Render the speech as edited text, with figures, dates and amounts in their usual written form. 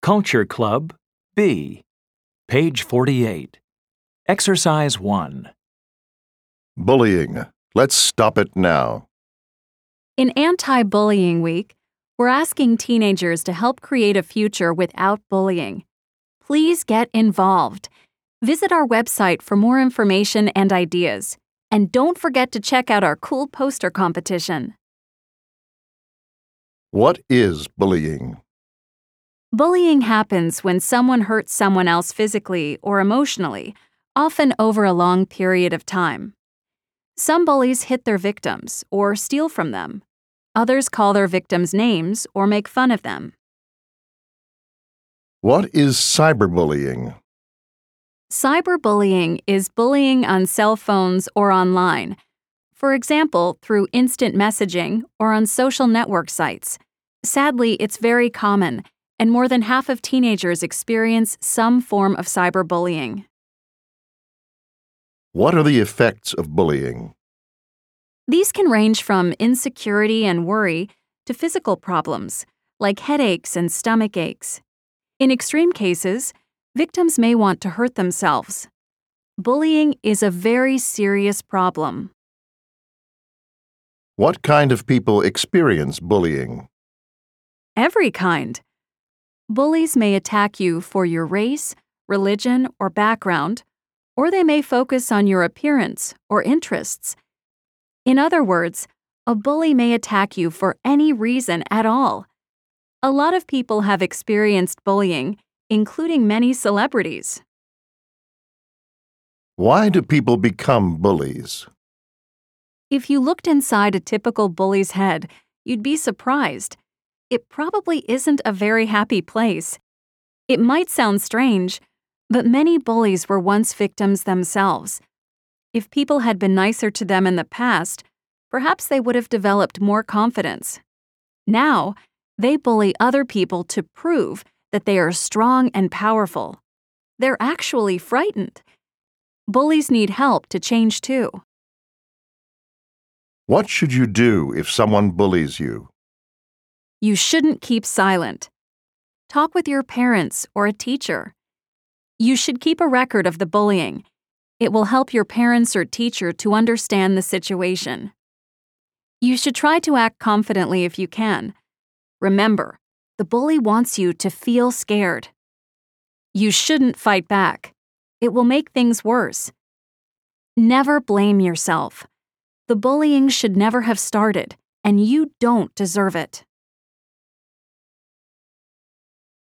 Culture Club, B. Page 48. Exercise 1. Bullying. Let's stop it now. In Anti-Bullying Week, we're asking teenagers to help create a future without bullying. Please get involved. Visit our website for more information and ideas. And don't forget to check out our cool poster competition. What is bullying? Bullying happens when someone hurts someone else physically or emotionally, often over a long period of time. Some bullies hit their victims or steal from them. Others call their victims names or make fun of them. What is cyberbullying? Cyberbullying is bullying on cell phones or online, for example, through instant messaging or on social network sites. Sadly, it's very common, and more than half of teenagers experience some form of cyberbullying. What are the effects of bullying? These can range from insecurity and worry to physical problems, like headaches and stomach aches. In extreme cases, victims may want to hurt themselves. Bullying is a very serious problem. What kind of people experience bullying? Every kind. Bullies may attack you for your race, religion, or background, or they may focus on your appearance or interests. In other words, a bully may attack you for any reason at all. A lot of people have experienced bullying, including many celebrities. Why do people become bullies? If you looked inside a typical bully's head, you'd be surprised. It probably isn't a very happy place. It might sound strange, but many bullies were once victims themselves. If people had been nicer to them in the past, perhaps they would have developed more confidence. Now, they bully other people to prove that they are strong and powerful. They're actually frightened. Bullies need help to change too. What should you do if someone bullies you? You shouldn't keep silent. Talk with your parents or a teacher. You should keep a record of the bullying. It will help your parents or teacher to understand the situation. You should try to act confidently if you can. Remember, the bully wants you to feel scared. You shouldn't fight back. It will make things worse. Never blame yourself. The bullying should never have started, and you don't deserve it.